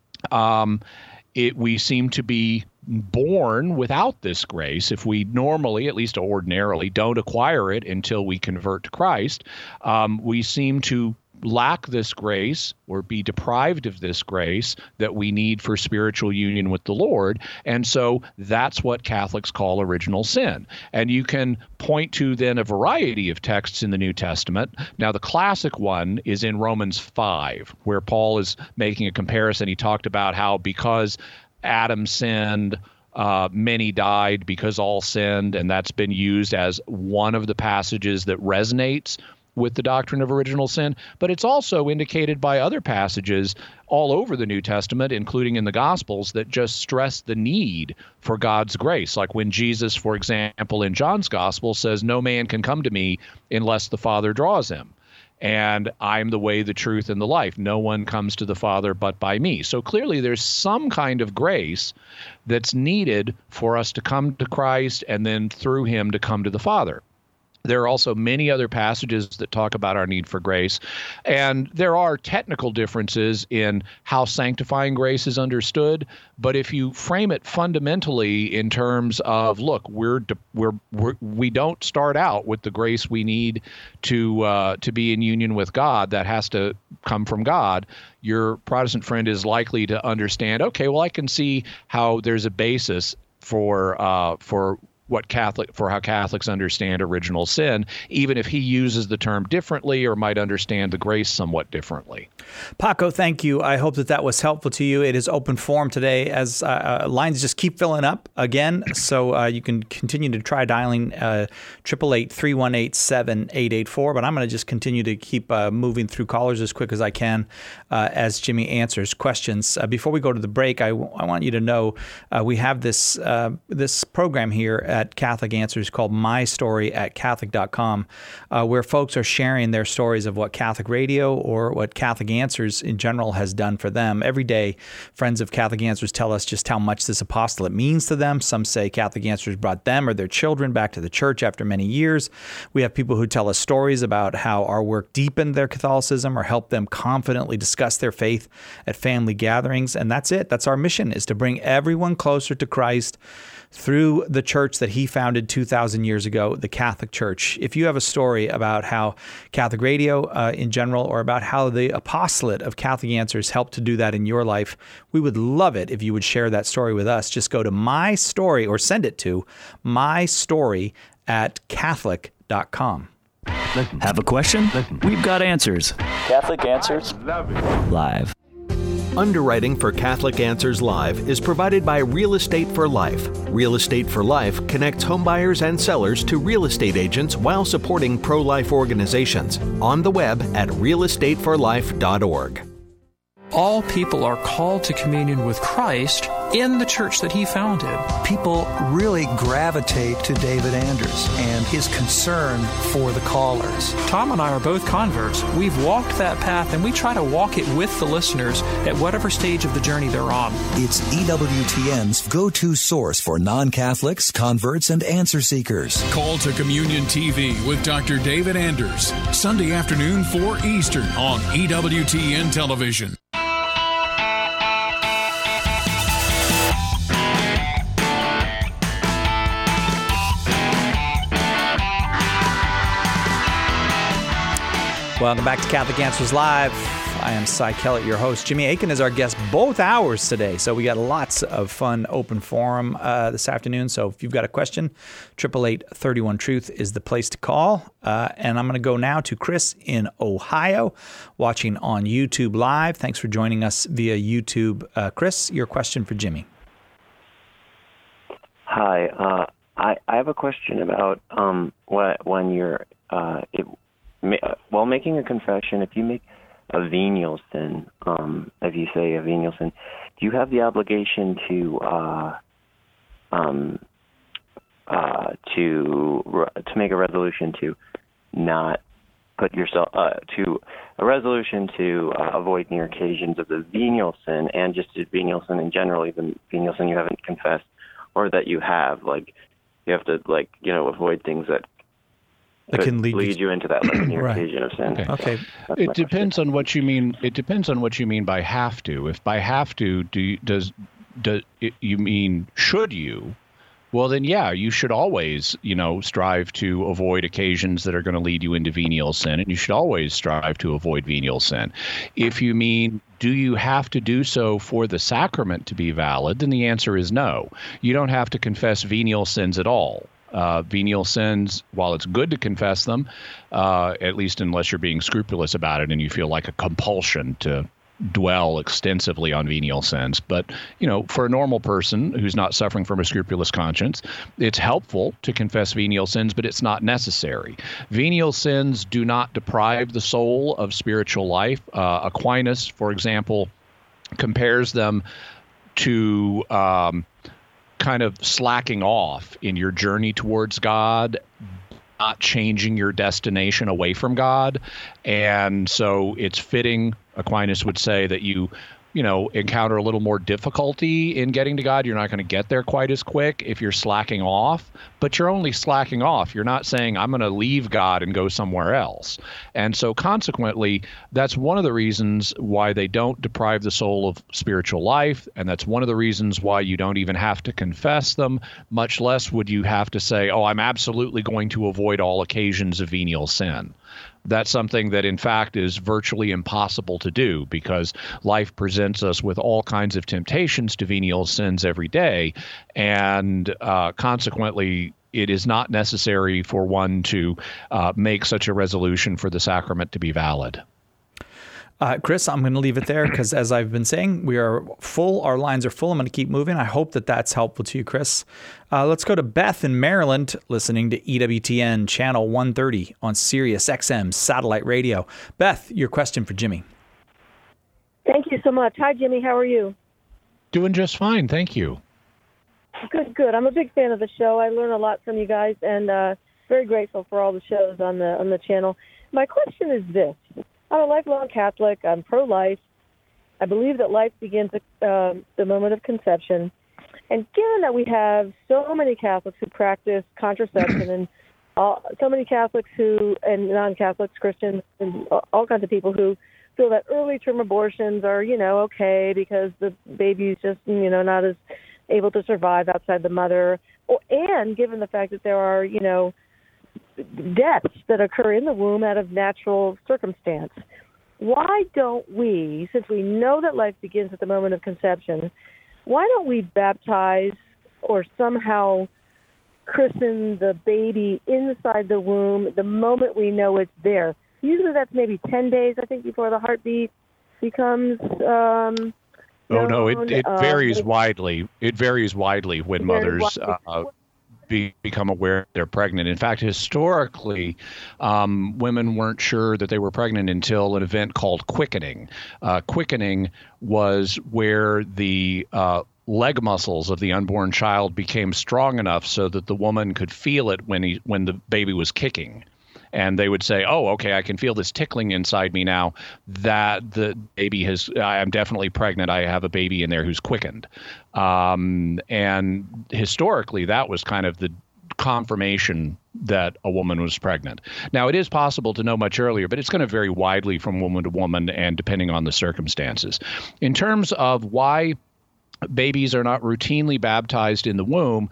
um, it, we seem to be born without this grace. If we normally, at least ordinarily, don't acquire it until we convert to Christ, um, we seem to lack this grace or be deprived of this grace that we need for spiritual union with the Lord. And so that's what Catholics call original sin. And you can point to then a variety of texts in the New Testament. Now, the classic one is in Romans five, where Paul is making a comparison. He talked about how because Adam sinned, Uh, many died because all sinned, and that's been used as one of the passages that resonates with the doctrine of original sin. But it's also indicated by other passages all over the New Testament, including in the Gospels, that just stress the need for God's grace. Like when Jesus, for example, in John's Gospel says, no man can come to me unless the Father draws him. And I'm the way, the truth, and the life. No one comes to the Father but by me. So clearly there's some kind of grace that's needed for us to come to Christ and then through him to come to the Father. There are also many other passages that talk about our need for grace, and there are technical differences in how sanctifying grace is understood. But if you frame it fundamentally in terms of, look, we're we're, we're we don't start out with the grace we need to uh, to be in union with God. That has to come from God. Your Protestant friend is likely to understand, okay, well, I can see how there's a basis for uh, for. what Catholic for how Catholics understand original sin, even if he uses the term differently or might understand the grace somewhat differently. Paco, thank you. I hope that that was helpful to you. It is open forum today as uh, lines just keep filling up again, so uh, you can continue to try dialing uh, eight eight eight, three one eight, seven eight eight four, but I'm going to just continue to keep uh, moving through callers as quick as I can uh, as Jimmy answers questions. Uh, before we go to the break, I, w- I want you to know uh, we have this uh, this program here at At Catholic Answers called My Story at Catholic dot com, uh, where folks are sharing their stories of what Catholic radio or what Catholic Answers in general has done for them. Every day, friends of Catholic Answers tell us just how much this apostolate means to them. Some say Catholic Answers brought them or their children back to the church after many years. We have people who tell us stories about how our work deepened their Catholicism or helped them confidently discuss their faith at family gatherings. And that's it. That's our mission, is to bring everyone closer to Christ through the church that he founded two thousand years ago, the Catholic Church. If you have a story about how Catholic radio uh, in general, or about how the apostolate of Catholic Answers helped to do that in your life, we would love it if you would share that story with us. Just go to my story, or send it to my story at catholic dot com. Have a question? We've got answers. Catholic Answers Live. Underwriting for Catholic Answers Live is provided by Real Estate for Life. Real Estate for Life connects homebuyers and sellers to real estate agents while supporting pro-life organizations. On the web at real estate for life dot org. All people are called to communion with Christ in the church that he founded. People really gravitate to David Anders and his concern for the callers. Tom and I are both converts. We've walked that path, and we try to walk it with the listeners at whatever stage of the journey they're on. It's E W T N's go-to source for non-Catholics, converts, and answer seekers. Call to Communion T V with Doctor David Anders, Sunday afternoon, four Eastern on E W T N Television. Welcome back to Catholic Answers Live. I am Cy Kellett, your host. Jimmy Akin is our guest both hours today, so we got lots of fun open forum uh, this afternoon. So if you've got a question, eight eight eight, three one, truth is the place to call. Uh, and I'm going to go now to Chris in Ohio, watching on YouTube Live. Thanks for joining us via YouTube. Uh, Chris, your question for Jimmy. Hi. Uh, I, I have a question about um, what, when you're... Uh, it, While making a confession, if you make a venial sin, um, if you say a venial sin, do you have the obligation to uh, um, uh, to to make a resolution to not put yourself uh, to a resolution to uh, avoid near occasions of the venial sin, and just a venial sin in general, even venial sin you haven't confessed, or that you have, like you have to like you know avoid things that That can lead, lead you into that like, near right. occasion of sin. Okay. okay. It depends question. on what you mean. It depends on what you mean by have to. If by have to, do you, does do it, you mean should you? Well, then, yeah, you should always, you know, strive to avoid occasions that are going to lead you into venial sin, and you should always strive to avoid venial sin. If you mean, do you have to do so for the sacrament to be valid, then the answer is no. You don't have to confess venial sins at all. Uh, venial sins, while it's good to confess them, uh, at least unless you're being scrupulous about it and you feel like a compulsion to dwell extensively on venial sins. But, you know, for a normal person who's not suffering from a scrupulous conscience, it's helpful to confess venial sins, but it's not necessary. Venial sins do not deprive the soul of spiritual life. Uh, Aquinas, for example, compares them to um, kind of slacking off in your journey towards God, not changing your destination away from God. And so it's fitting, Aquinas would say, that you, you know, encounter a little more difficulty in getting to God. You're not going to get there quite as quick if you're slacking off, but you're only slacking off. You're not saying, I'm going to leave God and go somewhere else. And so consequently, that's one of the reasons why they don't deprive the soul of spiritual life. And that's one of the reasons why you don't even have to confess them, much less would you have to say, oh, I'm absolutely going to avoid all occasions of venial sin. That's something that, in fact, is virtually impossible to do because life presents us with all kinds of temptations to venial sins every day. And uh, consequently, it is not necessary for one to uh, make such a resolution for the sacrament to be valid. Uh, Chris, I'm going to leave it there because, as I've been saying, we are full. Our lines are full. I'm going to keep moving. I hope that that's helpful to you, Chris. Uh, let's go to Beth in Maryland, listening to E W T N Channel one thirty on Sirius X M Satellite Radio. Beth, your question for Jimmy. Thank you so much. Hi, Jimmy. How are you? Doing just fine. Thank you. Good, good. I'm a big fan of the show. I learn a lot from you guys, and uh, very grateful for all the shows on the on the channel. My question is this. I'm a lifelong Catholic. I'm pro-life. I believe that life begins at uh, the moment of conception. And given that we have so many Catholics who practice contraception and all, so many Catholics who, and non-Catholics, Christians, and all kinds of people who feel that early term abortions are, you know, okay because the baby's just, you know, not as able to survive outside the mother, or, and given the fact that there are, you know, deaths that occur in the womb out of natural circumstance. Why don't we, since we know that life begins at the moment of conception, why don't we baptize or somehow christen the baby inside the womb the moment we know it's there? Usually that's maybe ten days, I think, before the heartbeat becomes um Oh, no, it, it varies uh, widely. It varies widely when mothers uh, be, become aware they're pregnant. In fact, historically, um, women weren't sure that they were pregnant until an event called quickening. Uh, quickening was where the uh, leg muscles of the unborn child became strong enough so that the woman could feel it when he when the baby was kicking. And they would say, oh, okay, I can feel this tickling inside me now that the baby has, I'm definitely pregnant. I have a baby in there who's quickened. Um, and historically, that was kind of the confirmation that a woman was pregnant. Now, it is possible to know much earlier, but it's going to vary widely from woman to woman and depending on the circumstances. In terms of why babies are not routinely baptized in the womb,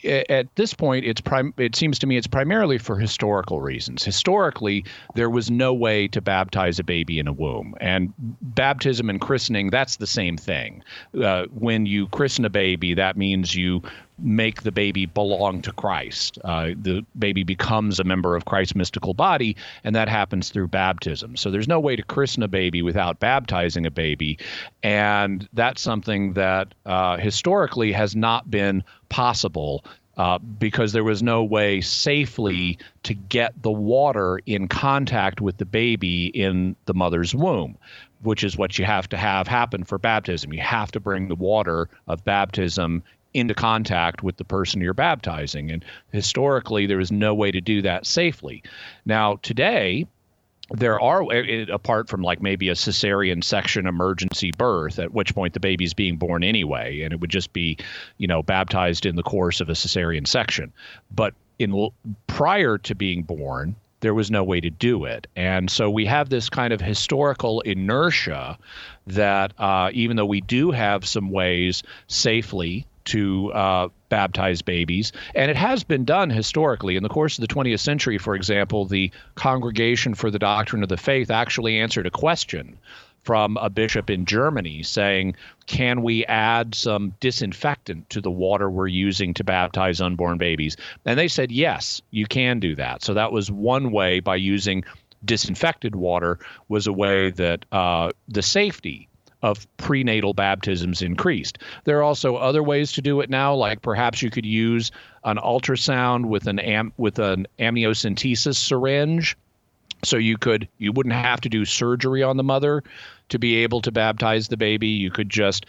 at this point, it's prim- it seems to me it's primarily for historical reasons. Historically, there was no way to baptize a baby in a womb. And baptism and christening, that's the same thing. Uh, when you christen a baby, that means you make the baby belong to Christ. Uh, the baby becomes a member of Christ's mystical body, and that happens through baptism. So there's no way to christen a baby without baptizing a baby, and that's something that uh, historically has not been possible uh, because there was no way safely to get the water in contact with the baby in the mother's womb, which is what you have to have happen for baptism. You have to bring the water of baptism into contact with the person you're baptizing. And historically, there was no way to do that safely. Now, today, there are, apart from like maybe a cesarean section emergency birth, at which point the baby's being born anyway, and it would just be, you know, baptized in the course of a cesarean section. But in prior to being born, there was no way to do it. And so we have this kind of historical inertia that uh, even though we do have some ways safely to uh, baptize babies. And it has been done historically. In the course of the twentieth century, for example, the Congregation for the Doctrine of the Faith actually answered a question from a bishop in Germany saying, can we add some disinfectant to the water we're using to baptize unborn babies? And they said, yes, you can do that. So that was one way, by using disinfected water, was a way that uh, the safety of prenatal baptisms increased. There are also other ways to do it now, like perhaps you could use an ultrasound with an am- with an amniocentesis syringe. So you could you wouldn't have to do surgery on the mother to be able to baptize the baby. You could just,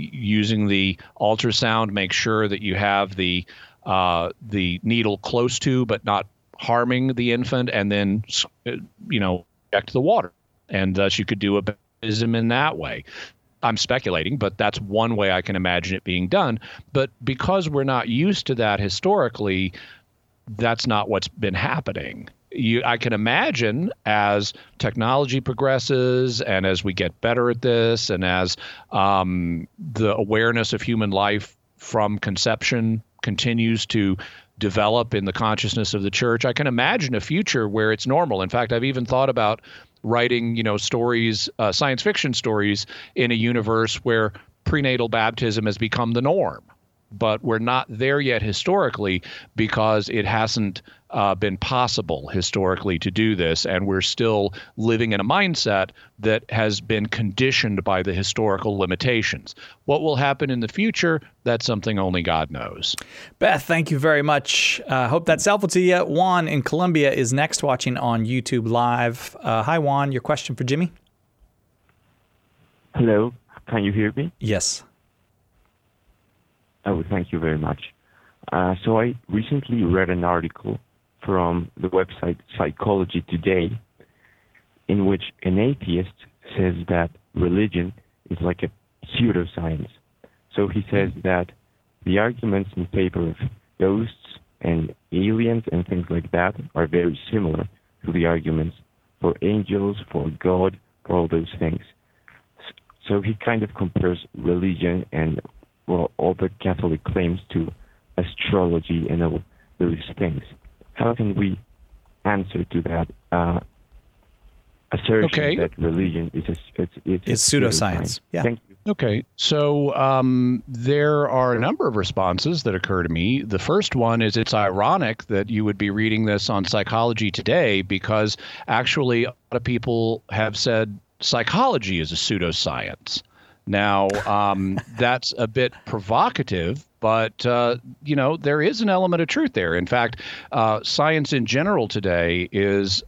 using the ultrasound, make sure that you have the uh, the needle close to but not harming the infant, and then you know inject the water, and thus you could do a baptism in that way. I'm speculating, but that's one way I can imagine it being done. But because we're not used to that historically, that's not what's been happening. You, I can imagine as technology progresses and as we get better at this, and as um, the awareness of human life from conception continues to develop in the consciousness of the church, I can imagine a future where it's normal. In fact, I've even thought about writing, you know, stories, uh, science fiction stories in a universe where prenatal baptism has become the norm. But we're not there yet historically because it hasn't uh, been possible historically to do this. And we're still living in a mindset that has been conditioned by the historical limitations. What will happen in the future, that's something only God knows. Beth, thank you very much. I uh, hope that's helpful to you. Juan in Colombia is next, watching on YouTube Live. Uh, hi, Juan. Your question for Jimmy? Hello. Can you hear me? Yes. Oh, thank you very much. Uh, so I recently read an article from the website Psychology Today in which an atheist says that religion is like a pseudoscience. So he says that the arguments in favor of ghosts and aliens and things like that are very similar to the arguments for angels, for God, for all those things. So he kind of compares religion and well, all the Catholic claims to astrology and all those things. How can we answer to that uh, assertion okay. that religion is a, it's, it's, it's pseudoscience? Yeah. Thank you. Okay, so um, there are a number of responses that occur to me. The first one is it's ironic that you would be reading this on Psychology Today, because actually a lot of people have said psychology is a pseudoscience. Now, um, that's a bit provocative, but, uh, you know, there is an element of truth there. In fact, uh, science in general today is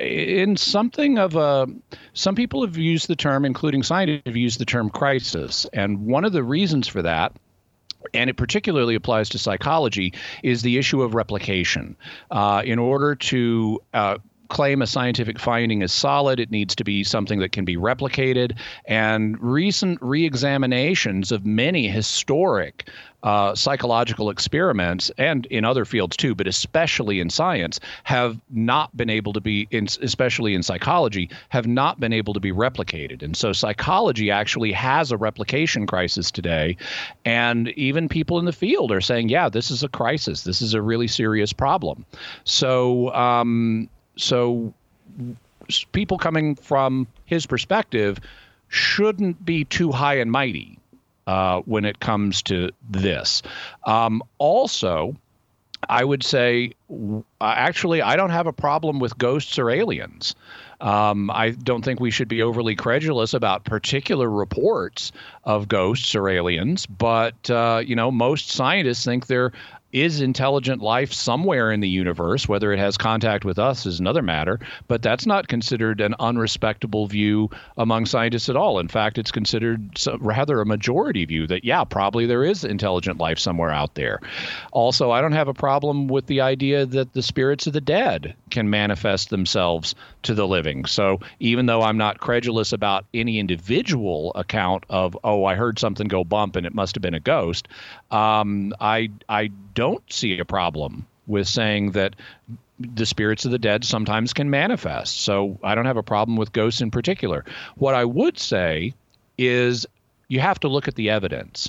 in something of a, some people have used the term, including scientists, have used the term crisis. And one of the reasons for that, and it particularly applies to psychology, is the issue of replication. Uh, in order to uh, claim a scientific finding is solid, it needs to be something that can be replicated. And recent re-examinations of many historic uh, psychological experiments, and in other fields too, but especially in science, have not been able to be, in, especially in psychology, have not been able to be replicated. And so psychology actually has a replication crisis today. And even people in the field are saying, yeah, this is a crisis. This is a really serious problem. So, um, So people coming from his perspective shouldn't be too high and mighty uh, when it comes to this. Um, also, I would say, uh, actually, I don't have a problem with ghosts or aliens. Um, I don't think we should be overly credulous about particular reports of ghosts or aliens, but, uh, you know, most scientists think there is intelligent life somewhere in the universe. Whether it has contact with us is another matter, but that's not considered an unrespectable view among scientists at all. In fact, it's considered rather a majority view that, yeah, probably there is intelligent life somewhere out there. Also, I don't have a problem with the idea that the spirits of the dead can manifest themselves to the living. So even though I'm not credulous about any individual account of, oh, I heard something go bump and it must have been a ghost, um, I I don't see a problem with saying that the spirits of the dead sometimes can manifest. So I don't have a problem with ghosts in particular. What I would say is you have to look at the evidence.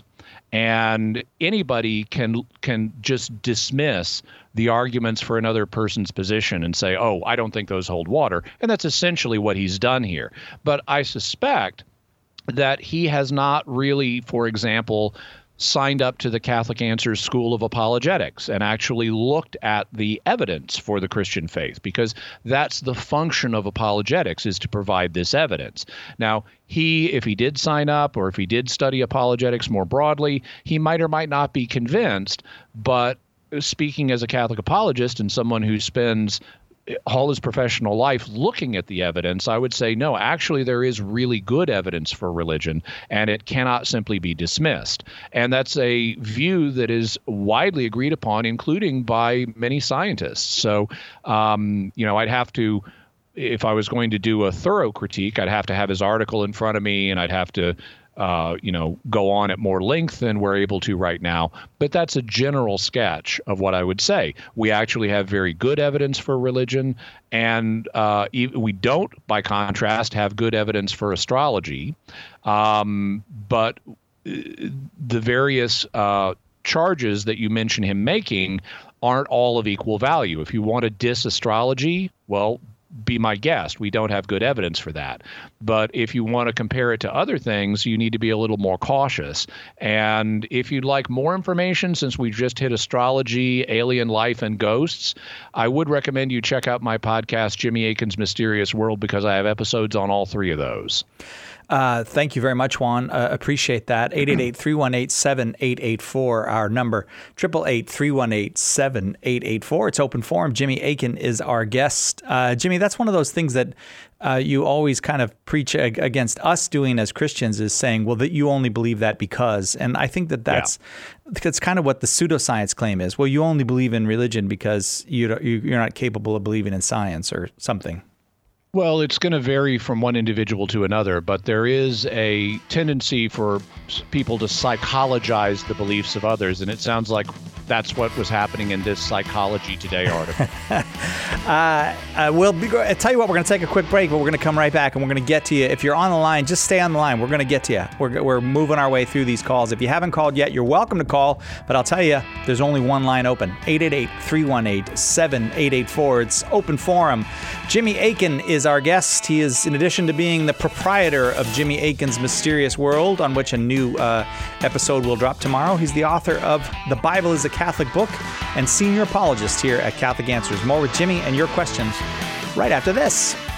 And anybody can can just dismiss the arguments for another person's position and say, oh, I don't think those hold water. And that's essentially what he's done here. But I suspect that he has not really, for example, signed up to the Catholic Answers School of Apologetics and actually looked at the evidence for the Christian faith, because that's the function of apologetics, is to provide this evidence. Now, he, if he did sign up or if he did study apologetics more broadly, he might or might not be convinced. But speaking as a Catholic apologist and someone who spends all his professional life looking at the evidence, I would say, no, actually there is really good evidence for religion, and it cannot simply be dismissed. And that's a view that is widely agreed upon, including by many scientists. So, um, you know, I'd have to, if I was going to do a thorough critique, I'd have to have his article in front of me, and I'd have to Uh, you know, go on at more length than we're able to right now. But that's a general sketch of what I would say. We actually have very good evidence for religion, and uh, we don't, by contrast, have good evidence for astrology. Um, but the various uh, charges that you mention him making aren't all of equal value. If you want to diss astrology, well, be my guest. We don't have good evidence for that. But if you want to compare it to other things, you need to be a little more cautious. And if you'd like more information, since we just hit astrology, alien life, and ghosts, I would recommend you check out my podcast, Jimmy Akin's Mysterious World, because I have episodes on all three of those. Uh, thank you very much, Juan. Uh, appreciate that. eight eight eight, three one eight, seven eight eight four, our number. eight eight eight, three one eight, seven eight eight four. It's open forum. Jimmy Akin is our guest. Uh, Jimmy, that's one of those things that uh, you always kind of preach ag- against us doing as Christians, is saying, well, that you only believe that because. And I think that that's, yeah. that's kind of what the pseudoscience claim is. Well, you only believe in religion because you don't, you, you're not capable of believing in science or something. Well, it's going to vary from one individual to another, but there is a tendency for people to psychologize the beliefs of others. And it sounds like that's what was happening in this Psychology Today article. uh, uh, we'll be, I'll tell you what, we're going to take a quick break, but we're going to come right back and we're going to get to you. If you're on the line, just stay on the line. We're going to get to you. We're, we're moving our way through these calls. If you haven't called yet, you're welcome to call, but I'll tell you, there's only one line open, eight eight eight, three one eight, seven eight eight four. It's open forum. Jimmy Akin is our guest. He is, in addition to being the proprietor of Jimmy Akin's Mysterious World, on which a new uh, episode will drop tomorrow, he's the author of The Bible is a Catholic Book and senior apologist here at Catholic Answers. More with Jimmy and your questions right after this.